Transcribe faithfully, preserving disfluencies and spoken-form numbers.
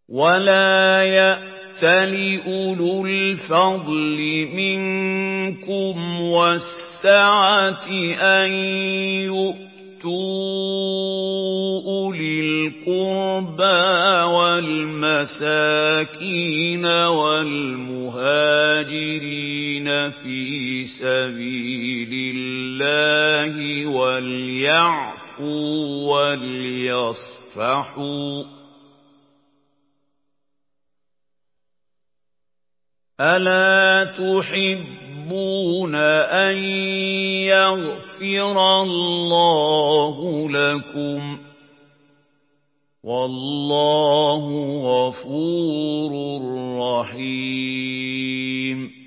ولا يأتل أولو الفضل منكم والسعة أن يؤتوا أولي القربى والمساكين والمهاجرين في سبيل الله وليعفوا وليصفحوا ألا تحبون أن يغفر الله لكم والله غفور رحيم